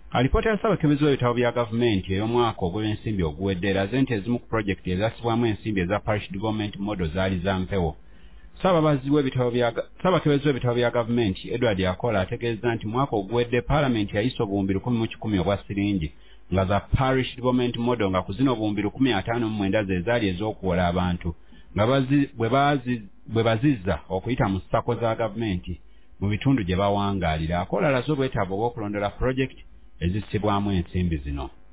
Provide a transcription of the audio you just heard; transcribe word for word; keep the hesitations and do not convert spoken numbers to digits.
Alipoota ya Ssabakebezi w'ebitabo bya gavumenti ey'omwaka ogw'ensimbi oguwedde eraze nti ezimu ku pulojekiti ezassibwamu ensimbi eza parish development model zaali za mpewo. Ssabakebezi w'ebitabo bya gavumenti Edward Akola ategeeza nti mwaka oguwedde Paalamenti yayisa obuwumbi lukumi mu kikumi obwa siringi nga za parish development model nga ku zino obuwumbi lukumi ataano mu mwenda ze zaali ez'okuwola abantu nga bwe bazizza okuyita mu ssako za gavumenti mu bitundu gye bawangaalira. Akola alaze obwetaavu obw'okulondola pulojekiti ezissibwamu ensimbi zino.